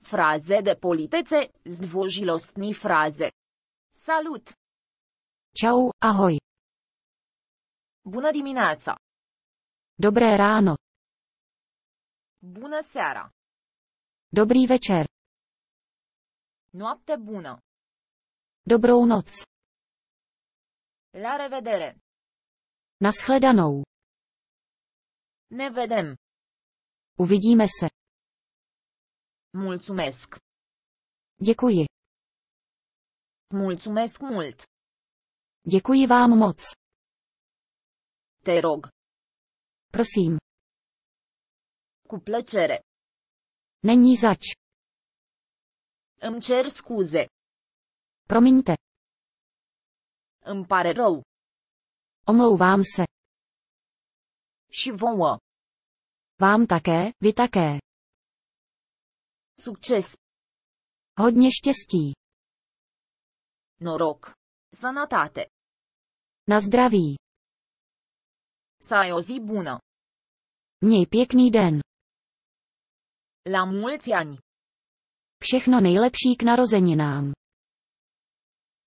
Fraze de politețe, zdvožilostní fraze. Salut! Čau, ahoj. Bună dimineața! Dobré ráno. Bună seara! Dobrý večer. Noapte bună! Dobrou noc. La revedere! Naschledanou. Ne vedem! Uvidíme se. Mulțumesc! Děkuji. Mulțumesc mult! Děkuji vám moc. Te rog! Prosím. Cu plăcere! Není zač. Îmi cer scuze! Promiňte. Îmi pare rău! Omlouvám se. Și vouă! Vám také, vy také. Succes! Hodně štěstí. Noroc! Sănătate! Na zdraví. Să ai o zi bună! Měj pěkný den. La mulți ani! Všechno nejlepší k narozeninám.